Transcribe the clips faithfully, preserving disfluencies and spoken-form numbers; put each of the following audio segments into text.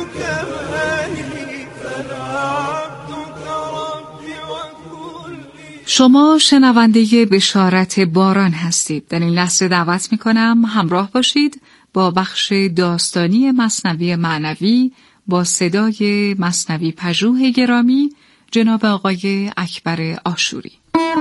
شما شنونده بشارت باران هستید. در این لحظه دعوت می‌کنم همراه باشید با بخش داستانی مثنوی معنوی با صدای مثنوی پژوه گرامی جناب آقای اکبر آشوری.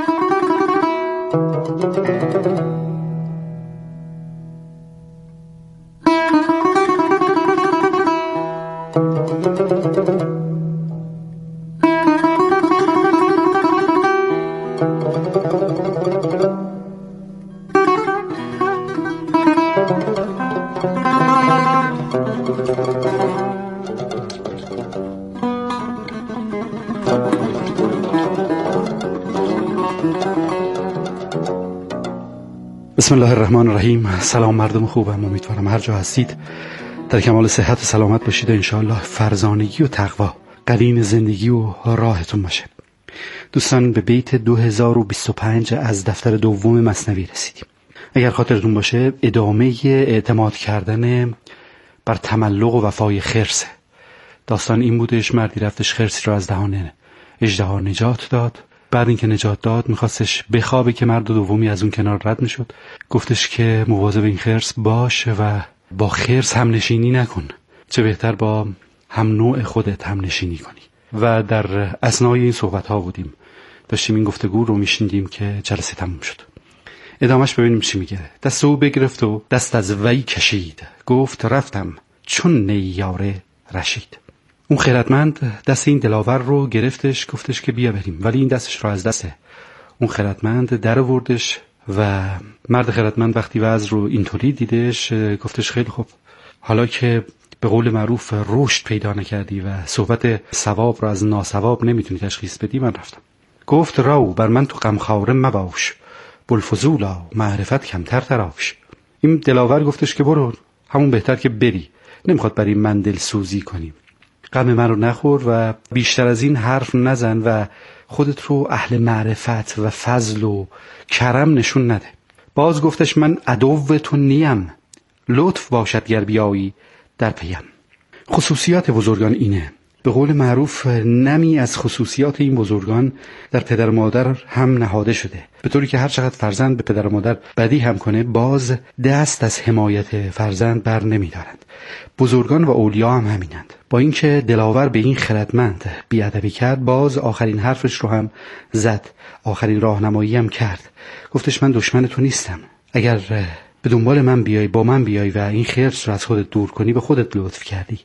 بسم الله الرحمن الرحیم. سلام مردم خوبم، امیدوارم هر جا هستید در کمال صحت و سلامت باشید و انشاءالله فرزانگی و تقوا قرین زندگی و راهتون باشه. دوستان، به بیت دو هزار و بیست و پنج از دفتر دوم مثنوی رسیدیم. اگر خاطرتون باشه ادامه اعتماد کردن بر تملق و وفای خرسه. داستان این بودش مردی رفتش خرسی رو از دهان اژدها نجات داد. بعد اینکه نجات داد میخواستش بخوابه که مرد دومی از اون کنار رد میشد. گفتش که مواظب این خرس باش و با خرس هم نشینی نکن، چه بهتر با هم نوع خودت هم نشینی کنی. و در اثنای این صحبت ها بودیم، داشتیم این گفتگو رو میشنیدیم که جلسه تموم شد. ادامش ببینیم چی میگه. دست او بگرفت و دست از وی کشید، گفت رفتم چون نیاره رشید. اون خیرتمند دست این دلاور رو گرفتش، گفتش که بیا بریم، ولی این دستش رو از دست اون خیرتمند در آوردش و مرد خیرتمند وقتی وضع رو اینطوری دیدش گفتش خیلی خوب، حالا که به قول معروف رشد پیدا نکردی و صحبت ثواب رو از ناثواب نمیتونی تشخیص بدی، من رفتم. گفت راو بر من تو غمخواره مباش، بلفضولا معرفت کمتر تراش. این دلاور گفتش که برو، همون بهتر که بری، نمیخواد برای من دلسوزی کنیم، غم من رو نخور و بیشتر از این حرف نزن و خودت رو اهل معرفت و فضل و کرم نشون نده. باز گفتش من عدو تو نیم، لطف باشد گر بیایی در پیم. خصوصیات بزرگان اینه. به قول معروف نمی از خصوصیات این بزرگان در پدر و مادر هم نهاده شده، به طوری که هر چقدر فرزند به پدر و مادر بدی هم کنه باز دست از حمایت فرزند بر نمی دارند. بزرگان و اولیا هم همینند. با اینکه دلاور به این خردمند بیادبی کرد، باز آخرین حرفش رو هم زد، آخرین راهنمایی هم کرد. گفتش من دشمن تو نیستم، اگر به دنبال من بیای، با من بیای و این خرس رو از خودت دور کنی، به خودت لطف کردی.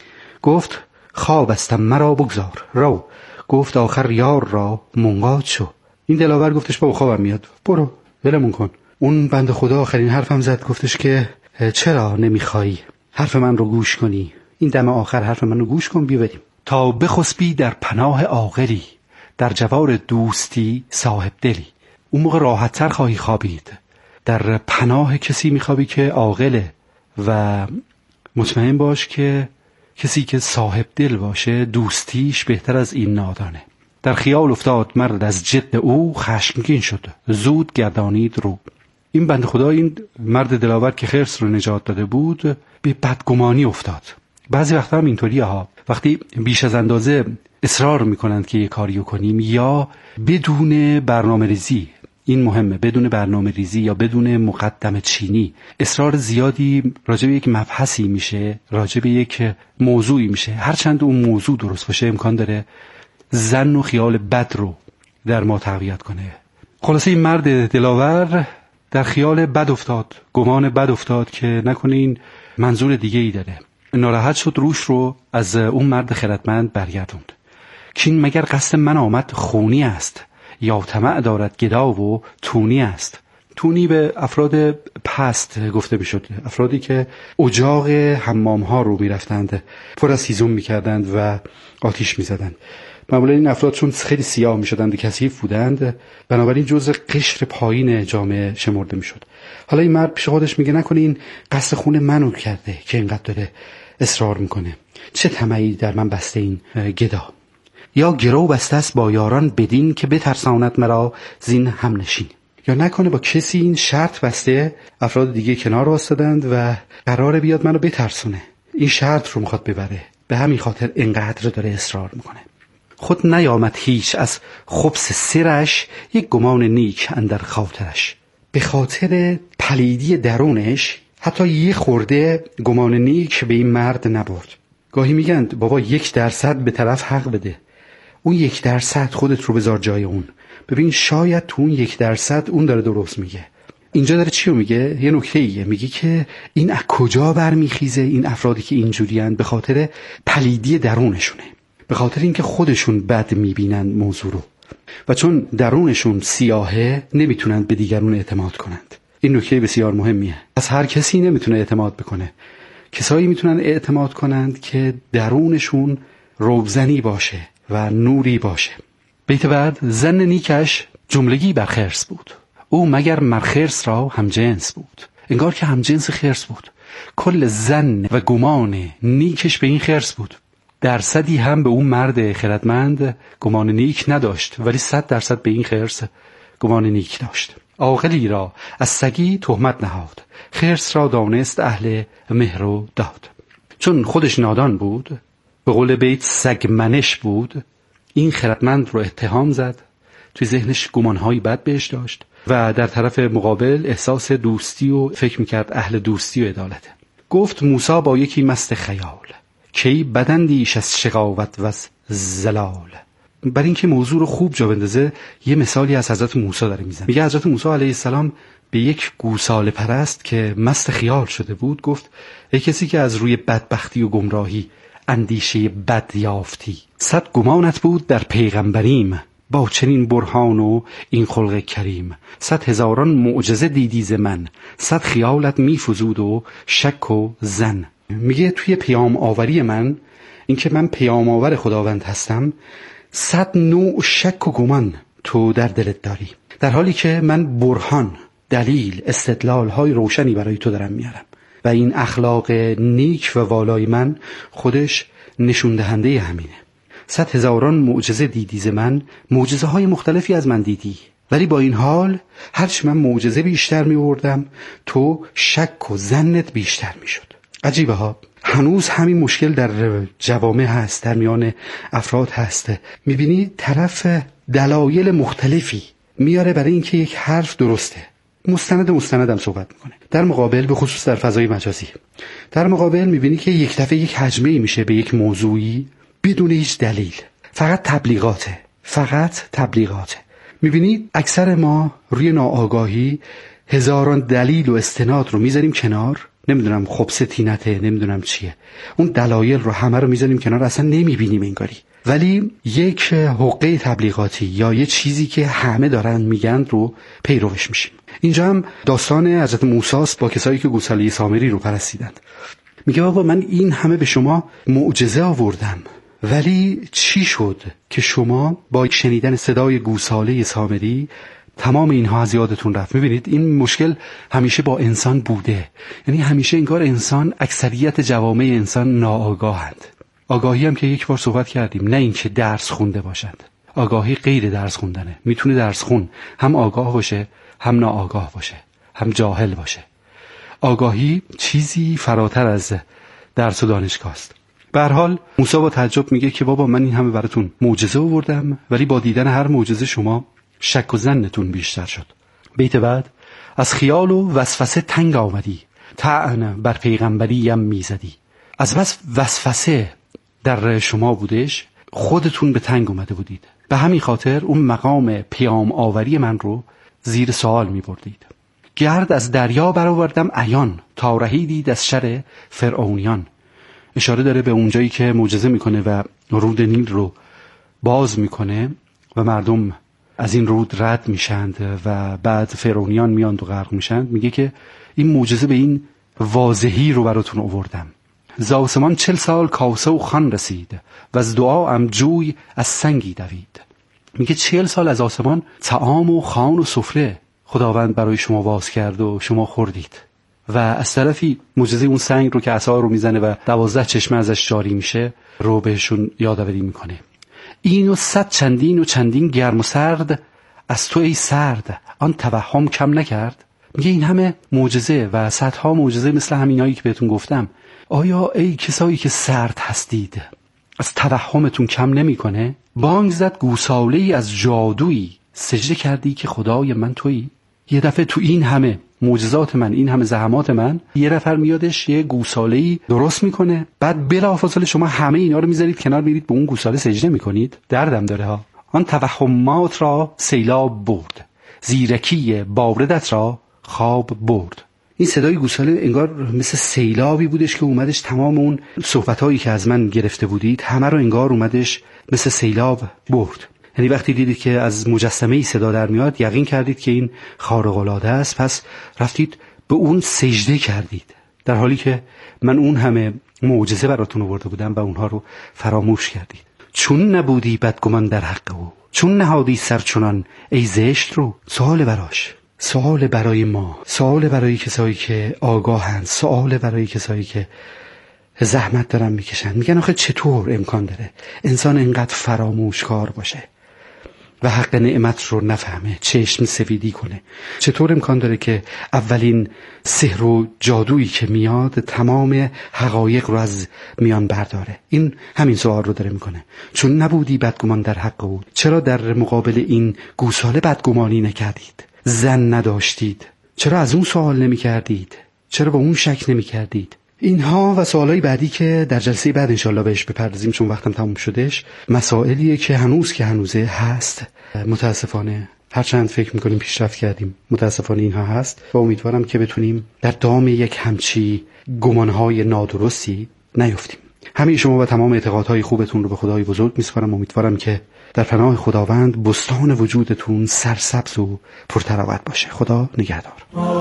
گفت خواب استم مرا بگذار رو، گفت آخر یار را منقاد شو. این دلاور گفتش بابا خوابم میاد، برو ولمون کن. اون بنده خدا آخرین حرفم زد، گفتش که چرا نمیخوایی حرف من رو گوش کنی؟ این دم آخر حرف من رو گوش کن، بیا بریم. تا بخسبی در پناه عاقلی، در جوار دوستی صاحب دلی. اون موقع راحت تر خواهی خوابید، در پناه کسی میخوابی که عاقله و مطمئن باش که کسی که صاحب دل باشه دوستیش بهتر از این نادانه. در خیال افتاد مرد از جد او، خشمگین شد زود گردانید رو. این بنده خدا، این مرد دلاور که خرس رو نجات داده بود، به بدگمانی افتاد. بعضی وقتا هم اینطوریه ها، وقتی بیش از اندازه اصرار میکنند که یه کاریو کنیم یا بدون برنامه ریزی، این مهمه، بدون برنامه ریزی یا بدون مقدمه چینی اصرار زیادی راجع به یک مبحثی میشه، راجع به یک موضوعی میشه، هرچند اون موضوع درست باشه امکان داره ظن و خیال بد رو در ما تقویت کنه. خلاصه این مرد دلاور در خیال بد افتاد، گمان بد افتاد که نکنه این منظور دیگه ای داره. ناراحت شد، روش رو از اون مرد خردمند برگردوند. کین مگر قصد من آمد خونی است، یا طمع دارد گدا و تونی است. تونی به افراد پست گفته میشد، افرادی که اجاق حمام ها رو میرفتند، پر از هیزم میکردند و آتیش میزدند. معمولا این افراد چون خیلی سیاه میشدند و کثیف بودند، بنابراین جزء قشر پایین جامعه شمرده میشد. حالا این مرد پیش خودش میگه نکنه این قصد خون منو کرده که اینقدر داره اصرار میکنه، چه طمعی در من بسته این گدا؟ یا گرو بسته است با یاران بدین، که بترساند مرا زین هم نشین. یا نکنه با کسی این شرط بسته، افراد دیگه کنار واسطدند و قراره بیاد منو بترسونه، این شرط رو میخواد ببره، به همین خاطر اینقدر داره اصرار میکنه. خود نیامد هیچ از خبث سرش، یک گمان نیک اندر خاطرش. به خاطر پلیدی درونش حتی یه خورده گمان نیک به این مرد نبرد. گاهی میگن بابا یک درصد به طرف حق بده، اون یک درصد خودت رو بذار جای اون، ببین شاید تو اون یک درصد اون داره درست میگه. اینجا داره چی رو میگه؟ یه نکته ایه، میگه که این از کجا برمیخیزه؟ این افرادی که اینجوری هن به خاطر پلیدی درونشونه، به خاطر اینکه خودشون بد میبینن موضوع رو و چون درونشون سیاهه نمیتونن به دیگرون اعتماد کنند. این نکته بسیار مهمیه. از هر کسی نمیتونه اعتماد بکنه. کسایی میتونن اعتماد کنند که درونشون روزنی باشه و نوری باشه. بیت بعد، زن نیکش جملگی بر خرس بود، او مگر مر خرس را هم جنس بود. انگار که هم جنس خرس بود. کل زن و گمان نیکش به این خرس بود. درصدی هم به اون مرد خردمند گمان نیک نداشت، ولی صد درصد به این خرس گمان نیک داشت. عاقلی را از سگی تهمت نهاد، خرس را دانست اهل مهر و داد. چون خودش نادان بود، به قول بیت سگ منش بود، این خردمند رو اتهام زد، توی ذهنش گمانهایی بد بهش داشت و در طرف مقابل احساس دوستی و فکر میکرد اهل دوستی و عدالته. گفت موسی با یکی مست خیال، کی بدندیش از شقاوت و از زلال. برای اینکه موضوع رو خوب جا بندازه یه مثالی از حضرت موسی داره میزنه. میگه حضرت موسی علیه السلام به یک گوساله پرست که مست خیال شده بود گفت ای کسی که از روی بدبختی و گمراهی اندیشه بد یافتی، صد گمانت بود در پیغمبریم، با چنین برهان و این خلق کریم. صد هزاران معجزه دیدی ز من، صد خیالت میفزود و شک و زن. میگه توی پیام آوری من، این که من پیام آور خداوند هستم، صد نوع شک و گمان تو در دلت داری، در حالی که من برهان، دلیل، استدلال های روشنی برای تو دارم میارم و این اخلاق نیک و والای من خودش نشون دهنده همینه. صد هزاران معجزه دیدی ز من، معجزه های مختلفی از من دیدی، ولی با این حال هرچی من معجزه بیشتر میوردم تو شک و ظنت بیشتر میشد. عجیبه ها، هنوز همین مشکل در جوامع هست، در میان افراد هست. میبینی طرف دلایل مختلفی میاره برای اینکه یک حرف درسته، مستند مستندم صحبت میکنه. در مقابل، به خصوص در فضای مجازی، در مقابل میبینی که یک دفعه یک هجمه‌ای میشه به یک موضوعی بدون هیچ دلیل، فقط تبلیغاته، فقط تبلیغاته. میبینی اکثر ما روی ناآگاهی هزاران دلیل و استناد رو میذاریم کنار، نمیدونم خبث تینته، نمیدونم چیه، اون دلایل رو همه رو میذاریم کنار، اصلا نمیبینیم انگاری. ولی یک حقه تبلیغاتی یا یه چیزی که همه دارن میگن رو پیروش میشیم. اینجا هم داستان حضرت موسی با کسایی که گوساله سامری رو پرستیدند. میگه بابا من این همه به شما معجزه آوردم، ولی چی شد که شما با شنیدن صدای گوساله سامری تمام اینها از یادتون رفت؟ میبینید این مشکل همیشه با انسان بوده، یعنی همیشه انگار انسان، اکثریت جوامع انسان ناآگاهند. آگاهی هم که یک بار صحبت کردیم، نه اینکه درس خونده باشند. آگاهی غیر درس خوندنه. میتونه درس خون هم آگاه باشه، هم ناآگاه باشه، هم جاهل باشه. آگاهی چیزی فراتر از درس و دانشگاه است. به هر حال موسی با تعجب میگه که بابا من این همه براتون معجزه آوردم، ولی با دیدن هر معجزه شما شک و ظنتون بیشتر شد. بیت بعد، از خیال و وسوسه تنگ آمدی، طعن بر پیغمبریم میزدی. از بس وسوسه در شما بودش، خودتون به تنگ اومده بودید، به همین خاطر اون مقام پیام آوری من رو زیر سوال می بردید. گرد از دریا برآوردم عیان، تا رهیدید از شر فرعونیان. اشاره داره به اونجایی که معجزه میکنه و رود نیل رو باز میکنه و مردم از این رود رد میشند و بعد فرعونیان میاند و غرق میشند. میگه که این معجزه به این واضحی رو براتون آوردم. ز آسمان چل سال کاسه و خوان رسید، و از دعا ام جوی از سنگی دوید. میگه چل سال از آسمان طعام و خوان و سفره خداوند برای شما باز کرد و شما خوردید. و از طرفی معجزه اون سنگ رو که عصا رو میزنه و دوازده چشمه ازش جاری میشه رو بهشون یادآوری میکنه. این و صد چندین و چندین گرم و سرد، از تو ای سرد آن توهم کم نکرد. میگه این همه معجزه و صدها معجزه مثل همینایی که بهتون گفتم، آیا ای کسایی که سرد هستید از توهمتون کم نمیکنه؟ بانگ زد گوساله‌ای از جادویی، سجده کردی که خدای من تویی. یه دفعه تو این همه معجزات من، این همه زحمات من، یه نفر میادش یه گوساله‌ای درست میکنه، بعد بلافاصله شما همه اینا رو میذارید کنار، میرید به اون گوساله سجده میکنید. دردم داره ها. آن توهمات را سیلاب برد، زیرکی باردت را خواب برد. این صدای گوساله انگار مثل سیلابی بودش که اومدش تمام اون صحبتایی که از من گرفته بودید همه رو انگار اومدش مثل سیلاب برد. یعنی وقتی دیدید که از مجسمه‌ای صدا در میاد، یقین کردید که این خارق‌العاده است، پس رفتید به اون سجده کردید، در حالی که من اون همه معجزه براتون آورده بودم و اونها رو فراموش کردید. چون نبودی بدگمان در حق او، چون نهادی سرچنان ای زشت رو. سوال براش، سوال برای ما، سوال برای کسایی که آگاهند، سوال برای کسایی که زحمت دارن میکشن. میگن آخه چطور امکان داره انسان اینقدر فراموشکار باشه و حق نعمت رو نفهمه، چشم سفیدی کنه؟ چطور امکان داره که اولین سحر و جادویی که میاد تمام حقایق رو از میان برداره؟ این همین سوال رو داره میکنه. چون نبودی بدگمان در حق او، چرا در مقابل این گوساله بدگمانی نکردید؟ زن نداشتید، چرا از اون سوال نمی کردید؟ چرا با اون شک نمی کردید؟ اینها و سوالای بعدی که در جلسه بعد انشالله بهش بپردازیم، چون وقتم تموم شدش، مسائلیه که هنوز که هنوزه هست. متاسفانه هرچند فکر میکنیم پیشرفت کردیم، متاسفانه اینها هست و امیدوارم که بتونیم در دام یک همچی گمانهای نادرستی نیفتیم. همه شما و تمام اعتقادهای خوبتون رو به خدای بزرگ میسپارم. امیدوارم که در پناه خداوند بستان وجودتون سرسبز و پرتراوت باشه. خدا نگهدار.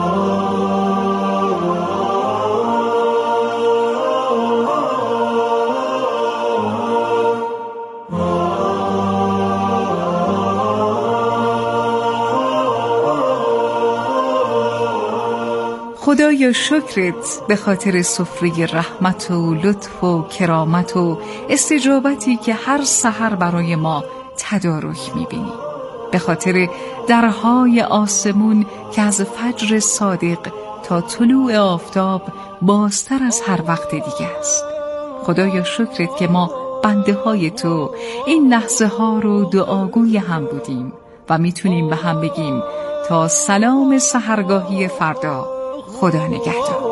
خدایا شکرت به خاطر سفره رحمت و لطف و کرامت و استجابتی که هر سحر برای ما تدارک می‌بینی، به خاطر درهای آسمون که از فجر صادق تا طلوع آفتاب بازتر از هر وقت دیگه است. خدایا شکرت که ما بنده های تو این لحظه ها رو دعاگوی هم بودیم و میتونیم به هم بگیم تا سلام سحرگاهی فردا خدا نگهدار.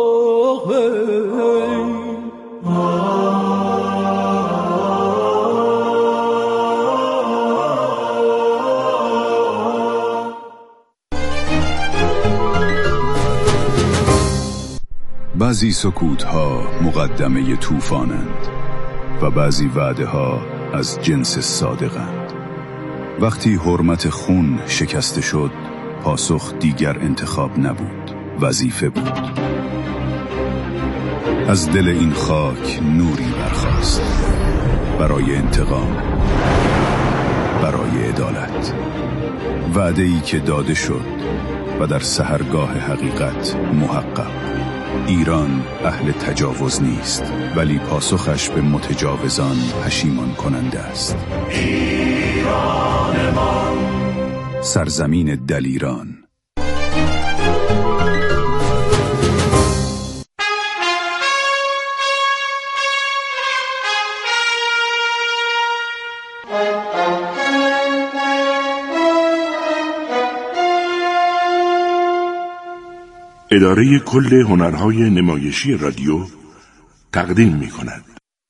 بعضی سکوت‌ها مقدمه طوفانند و بعضی وعده‌ها از جنس صادقند. وقتی حرمت خون شکسته شد، پاسخ دیگر انتخاب نبود، وظیفه بود. از دل این خاک نوری برخاست برای انتقام، برای عدالت. وعده‌ای که داده شد و در سحرگاه حقیقت محقق. ایران اهل تجاوز نیست، ولی پاسخش به متجاوزان پشیمان کننده است. ایران ما، سرزمین دلیران. اداره کل هنرهای نمایشی رادیو تقدیم می کند.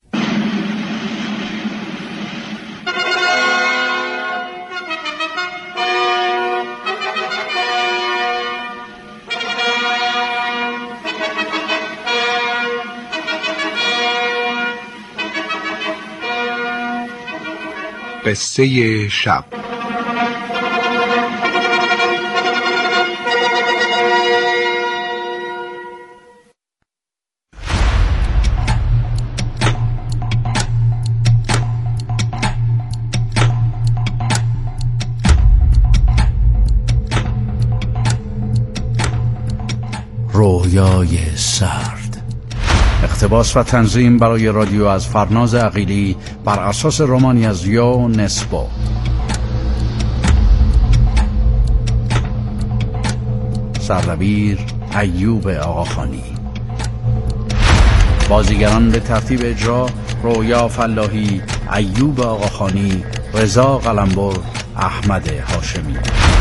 قصه شب. رویای سرد. اقتباس و تنظیم برای رادیو از فرناز عقیلی بر اساس رمانی از یو نسبو. سردبیر ایوب آقاخانی. بازیگران به ترتیب اجرا: رویا فلاحی، ایوب آقاخانی، رضا قلمبر، احمد هاشمی.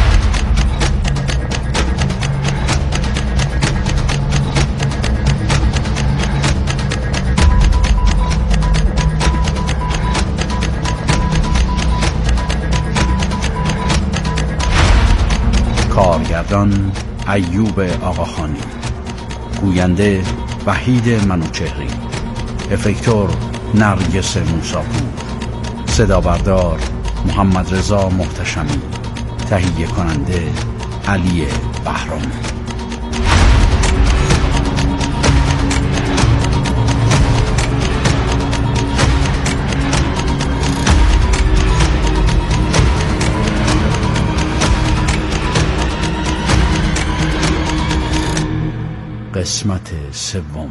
کارگردان ایوب آقاخانی، گوینده وحید منوچهری، افکتور نرگس موساپور، صدا بردار محمد رضا محتشمی، تهیه کننده علی بهرامی. قسمت سوم.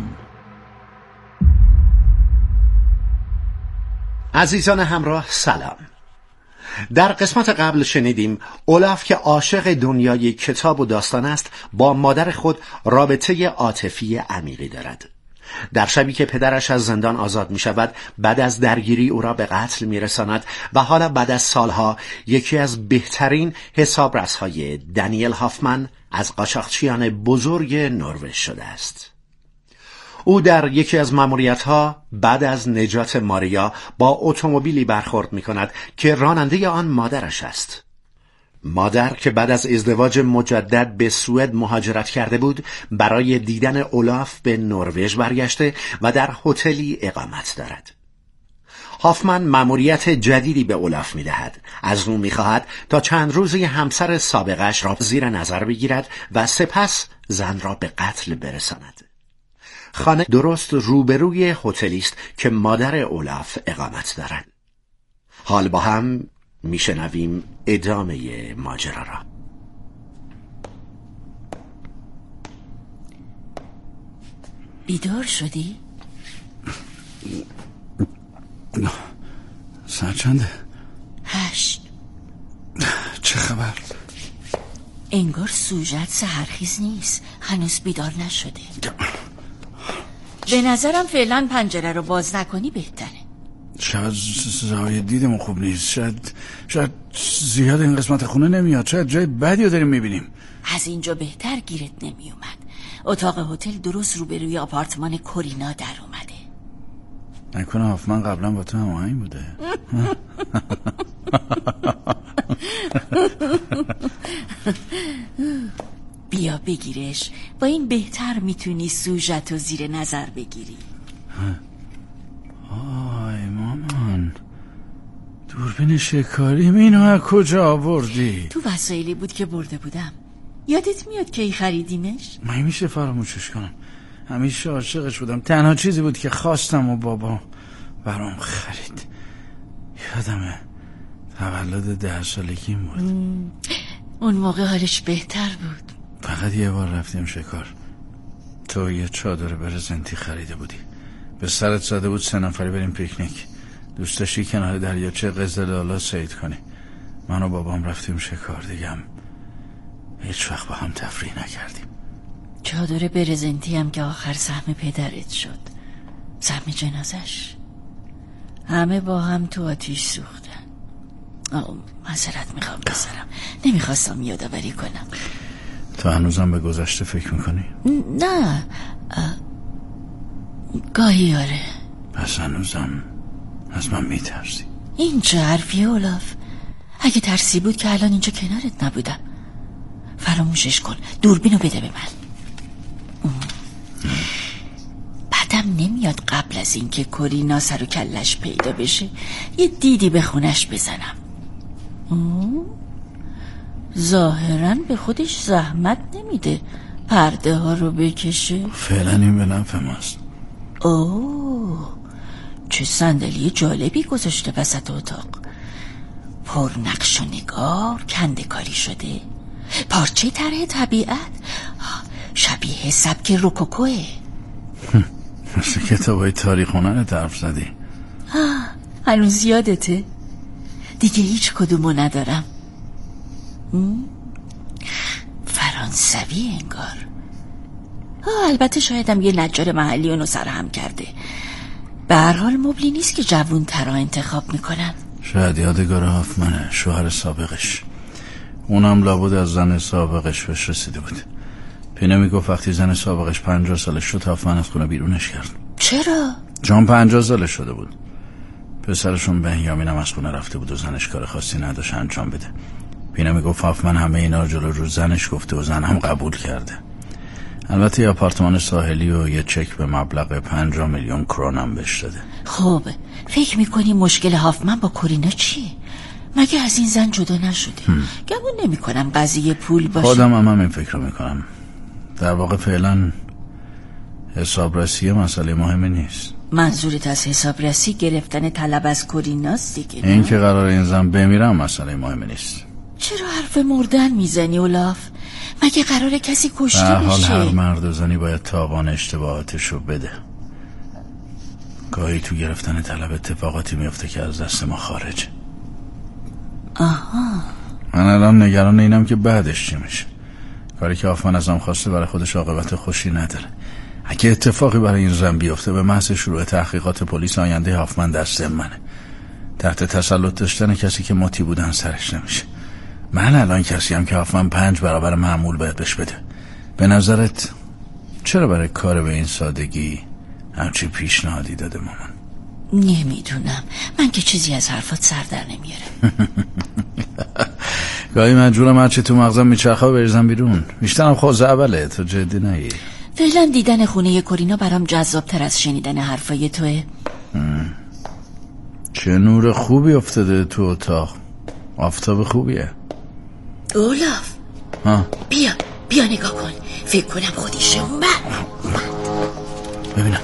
عزیزان همراه سلام. در قسمت قبل شنیدیم اولاف که عاشق دنیای کتاب و داستان است با مادر خود رابطه عاطفی عمیقی دارد. در شبی که پدرش از زندان آزاد می شود بعد از درگیری او را به قتل می رساند و حالا بعد از سالها یکی از بهترین حسابرس‌های دانیل هافمن از قاچاقچیان بزرگ نروژ شده است. او در یکی از مأموریت‌ها بعد از نجات ماریا با اتومبیلی برخورد می‌کند که راننده آن مادرش است. مادر که بعد از ازدواج مجدد به سوئد مهاجرت کرده بود، برای دیدن اولاف به نروژ برگشته و در هتلی اقامت دارد. هافمن مأموریت جدیدی به اولاف می‌دهد. از او می‌خواهد تا چند روزی همسر سابقش را زیر نظر بگیرد و سپس زن را به قتل برساند. خانه درست روبروی هتلی است که مادر اولاف اقامت دارد. حال با هم میشنویم ادامه ماجرا را. بیدار شدی؟ ساعت چنده؟ هشت. چه خبر؟ انگار سوژت سحرخیز نیست، هنوز بیدار نشده. به نظرم فعلا پنجره رو باز نکنی بهتره. شاید زاویه دیدمون خوب نیست. شاید شاید زیاد این قسمت خونه نمیاد. شاید جای بدی رو داریم میبینیم. از اینجا بهتر گیرت نمی اومد. اتاق هتل درست روبروی آپارتمان کورینا در اومده. نکنه هافمن قبلا با تو هماهنگ بوده؟ بیا بگیرش. با این بهتر میتونی سوژت رو زیر نظر بگیری. آی مامان، دوربین شکاری اینو از کجا آوردی؟ تو وسایلی بود که برده بودم. یادت میاد کی خریدیمش؟ من میشه فراموشش کنم؟ همیشه عاشقش بودم. تنها چیزی بود که خواستم و بابا برام خرید. یادمه تولد ده سالگیم بود. مم. اون موقع حالش بهتر بود. فقط یه بار رفتیم شکار. تو یه چادر برزنتی خریده بودی، به سرت زده بود سه نفری بریم پیکنیک. دوست داشتی کنار دریاچه قزل‌آلا صید کنی. من و بابام رفتیم شکار. دیگه هیچ وقت با هم تفریح نکردیم. چادر برزنتی هم که آخر سهم پدرت شد، سهم جنازش. همه با هم تو آتیش سوختن. معذرت میخوام پسرم، نمیخواستم یادآوری کنم. تو هنوزم به گذشته فکر میکنی؟ نه، گاهی آره. پس هنوزم از من میترسی؟ این چه حرفی اولاف؟ اگه ترسی بود که الان اینجا کنارت نبودم. فراموشش کن. دوربینو بده به من. بعدم نمیاد قبل از این که کورینا سر و کلش پیدا بشه یه دیدی به خونش بزنم. ظاهرا به خودش زحمت نمیده پرده ها رو بکشه. فعلا این به نفع ماست. اوه، چه صندلی جالبی گذاشته وسط اتاق. پر نقش و نگار، کنده کاری شده. پارچه طرح طبیعت، شبیه سبک روکوکوه. مثل کتابای تاریخ هنر حرف زدی. هنوز یادته؟ دیگه هیچ کدومو ندارم. فرانسه فرانسوی انگار. البته شایدم یه نجار محلی اونو سرهم کرده. به هر حال مبلی نیست که جوون ترا انتخاب میکنن. شاید یادگار هافمنه، شوهر سابقش. اونم لابد از زن سابقش بهش رسیده بود. پینه میگفت وقتی زن سابقش پنجاه سالش شد هافمن از خونه بیرونش کرد. چرا؟ جان پنجاه سالش شده بود. پسرشون بنیامین هم از خونه رفته بود و زنش کار خاصی نداشت انجام بده. پینه میگفت هافمن همه اینا جلو رو زنش گفته و زن هم قبول کرده. البته یه آپارتمان ساحلی و یه چک به مبلغ پنجاه میلیون کرون هم بهش داده. خب فکر میکنی مشکل هافمن با کورینا چیه؟ مگه از این زن جدا نشده؟ گمون نمی کنم قضیه پول باشه. خودم هم, هم این فکر رو میکنم. در واقع فعلا حسابرسی مسئله مهمی نیست. منظورت از حسابرسی گرفتن طلب از کوریناست دیگه؟ این که قرار این زن بمیرم مسئله مهمی نیست. چرا حرف مردن میزنی اولاف؟ مگه قراره کسی کشته بشه؟ به حال هر مرد و زنی باید تاوان اشتباهاتشو بده. گاهی تو گرفتن طلب اتفاقاتی میفته که از دست ما خارج. آها. من الان نگران اینم که بعدش چی میشه. کاری که هافمن ازم خواسته برای خودش عاقبت خوشی نداره. اگه اتفاقی برای این زن بیفته به محض شروع تحقیقات پلیس آینده هافمن دست منه. تحت تسلط داشتن کسی که مطیع بودن سرش نمیشه. من الان کسی هم که هافمن پنج برابر معمول باید بهش بده. به نظرت چرا برای کار به این سادگی همچی پیشنهادی داده مامان؟ نمیدونم، من که چیزی از حرفات سر در نمیارم. گاهی مجبورم هرچی تو مغزم میچرخه و بریزم بیرون. بیشترم خوز اوله، تو جدی نگیر. فعلا دیدن خونه کورینا برام جذابتر از شنیدن حرفای توه. چه نور خوبی افتاده تو اتاق. آفتاب خوبیه. اولاف ها؟ بیا بیا نگاه کن. فکر کنم خودیشه اومد. ببینم.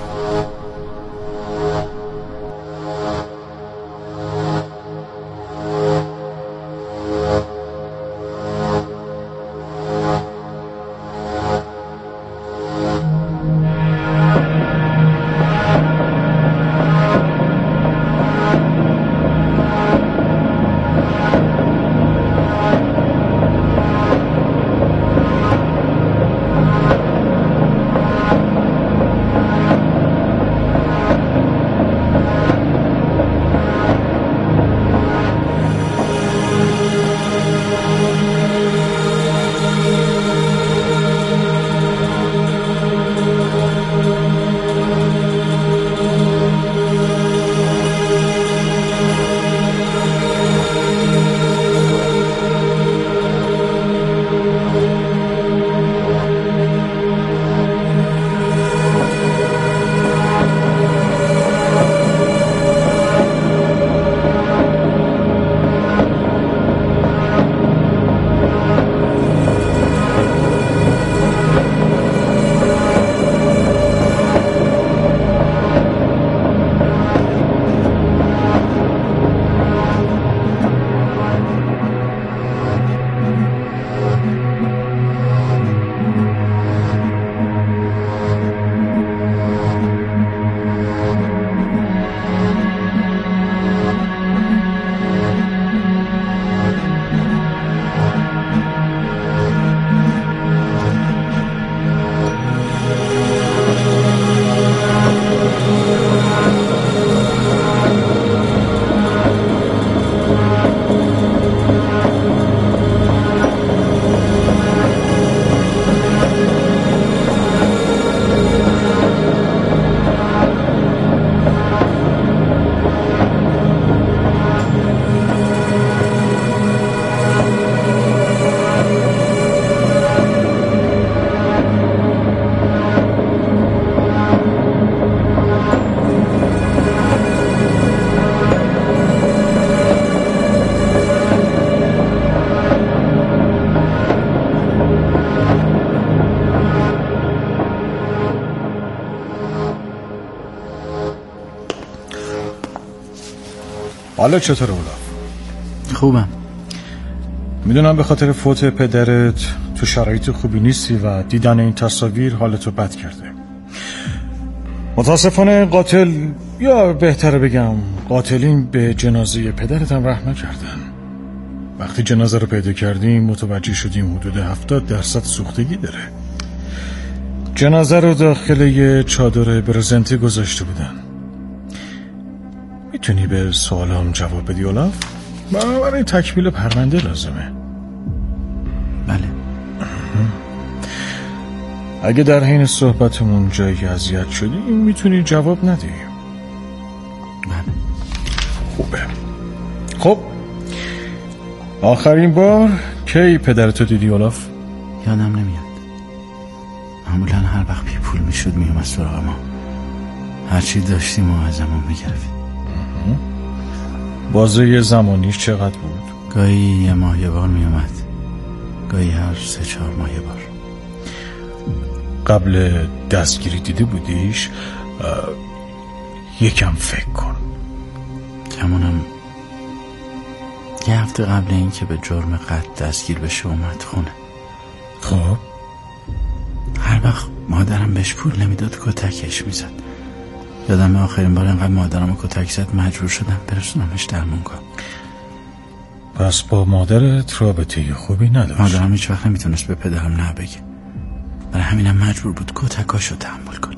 حالا چطور اولاف؟ خوبم. میدونم به خاطر فوت پدرت تو شرایط خوبی نیستی و دیدن این تصاویر حالتو بد کرده. متاسفانه قاتل، یا بهتره بگم قاتلین، به جنازه پدرت هم رحم نکردن. وقتی جنازه رو پیدا کردیم متوجه شدیم حدود هفتاد درصد سوختگی داره. جنازه رو داخل یه چادر برزنتی گذاشته بودن. میتونی به سوالام جواب بدی اولاف؟ برای تکمیل پرونده لازمه. بله. اگه در حین صحبتمون جایی اذیت شدی میتونی جواب ندی. بله. خوبه. خب آخرین بار کی پدرتو دیدی اولاف؟ یادم نمیاد. معمولا هر وقت بی پول میشد میومد سراغ ما. هرچی داشتیم و ازمون میگرفت. بازه زمانیش چقدر بود؟ گاهی یه ماه یه بار میومد، گاهی هر سه چهار ماه یه بار. قبل دستگیری دیده بودیش؟ یکم فکر کن. کمونم یه هفته قبل این که به جرم قتل دستگیر بشه اومد خونه. خب هر وقت مادرم بهش پول نمیداد کتکش میزد. یادم آخرین بار اینقدر مادرم کتک زد مجبور شدم برسونمش درمونگاه. پس با مادرت رابطه خوبی نداشت؟ مادرم هیچ وقت نمیتونست به پدرم نه بگه، برای همینم مجبور بود کتکاشو تحمل کنی.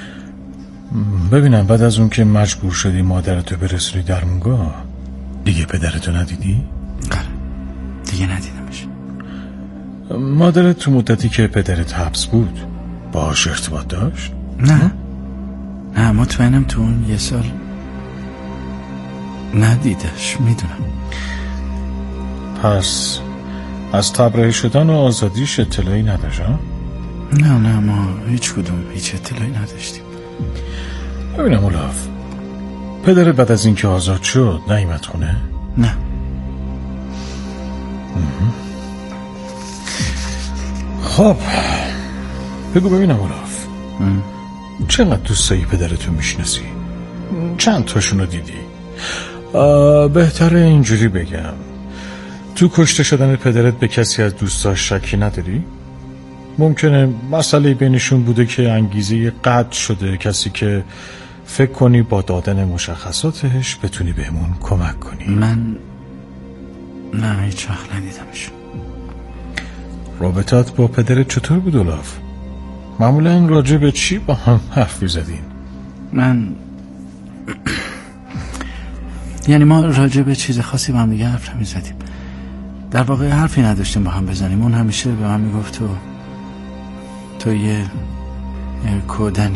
ببینم بعد از اون که مجبور شدی مادرتو برسونی درمونگاه دیگه پدرتو ندیدی؟ آره دیگه ندیدمش. مادرت تو مدتی که پدرت حبس بود باهاش ارتباط داشت؟ نه نه مطمئنم تو اون یه سال ندیدش. میدونم. پس از تبرئه شدن و آزادیش اطلاعی نداشت؟ نه نه ما هیچ کدوم هیچ اطلاعی نداشتیم. ببینم اولاف، پدرت بعد از اینکه آزاد شد نیامد خونه؟ نه. خب بگو ببینم اولاف، چقدر دوستایی پدرتو میشناسی؟ چند تاشونو دیدی؟ بهتره اینجوری بگم، تو کشته شدن پدرت به کسی از دوستاش شکی نداری؟ ممکنه مسئله بینشون بوده که انگیزه قتل شده، کسی که فکر کنی با دادن مشخصاتش بتونی بهمون کمک کنی. من نه هیچ وقت ندیدمشون. رابطت با پدرت چطور بود اولاف؟ معمولا راجع به چی با هم حرف می‌زدین؟ من یعنی ما راجع به چیز خاصی با هم دیگه حرف نمی‌زدیم. در واقع حرفی نداشتیم با هم بزنیم. اون همیشه به من میگفت تو تو یه, یه کودنی.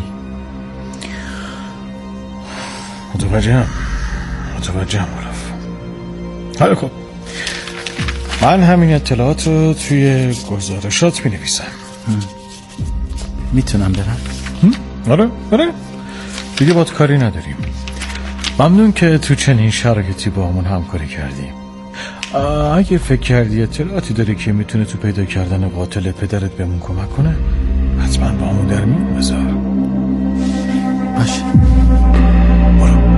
متوجهم متوجهم اولاف. حالا خب من همین اطلاعات رو توی گزارشات می نویسم. میتونم برم؟ آره آره دیگه باید کاری نداریم. ممنون که تو چنین شرایطی با همون همکاری کردیم. اگه فکر کردی اطلاعاتی داری که میتونه تو پیدا کردن قاتل پدرت بهمون کمک کنه حتما با همون در میون بذار. باشه برو.